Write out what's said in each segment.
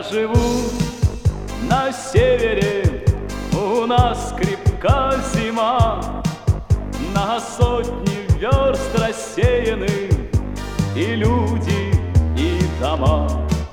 живу на севере, у нас крепка зима, на сотни верст рассеяны и люди, и дома.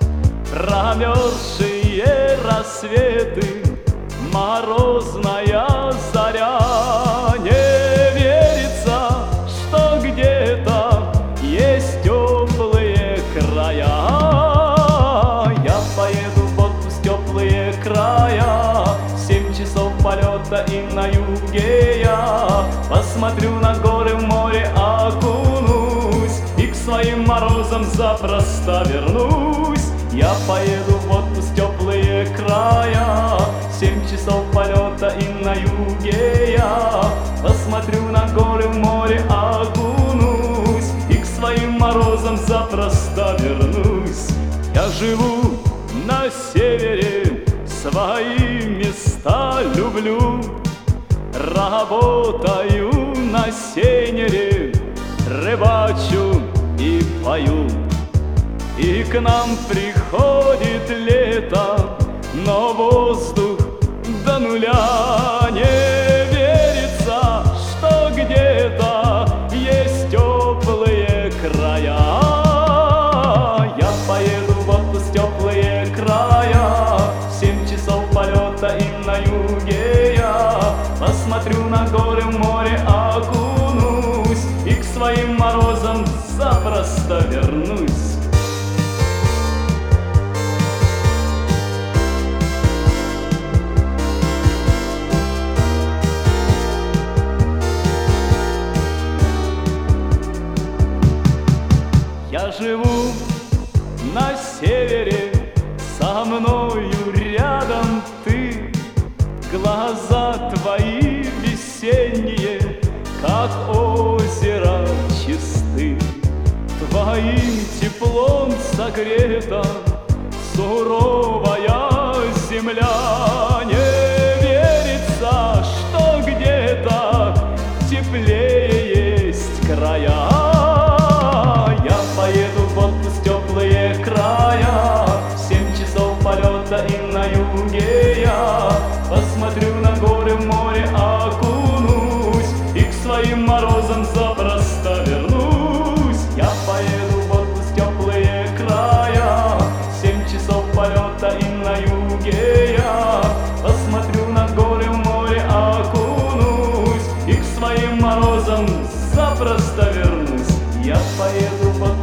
Промерзшие рассветы, морозная заря. Не верится, что где-то есть теплые края. Я поеду в отпуск в теплые края, 7 часов полета и на юге я посмотрю на горы, в море окунусь и к своим морозам запросто вернусь. Я поеду в отпуск в теплые края, 7 часов полета и на юге я посмотрю на горы, в море окунусь и к своим морозам запросто вернусь. Я живу на севере, свои места люблю, работаю на сенере, рыбачу и пою. И к нам приходит лето, но воздух до нуля. Не верится, что где-то есть теплые края. Я поеду в отпуск в теплые края, 7 часов полета и на юге я посмотрю на горы, в море окунусь и к своим морозам запросто вернусь. Я живу на севере, со мною рядом ты. Глаза твои весенние, как озеро чисты. Твоим теплом согрета суровая земля. Не верится, что где-то теплее есть края. Поеду в отпуск в теплые края, 7 часов полета и на юге я посмотрю на горы, в море окунусь и к своим морозам запросто вернусь. Я поеду в отпуск в теплые края, 7 часов полета и на юге я посмотрю на горы, в море окунусь и к своим морозам запросто вернусь. Я поеду в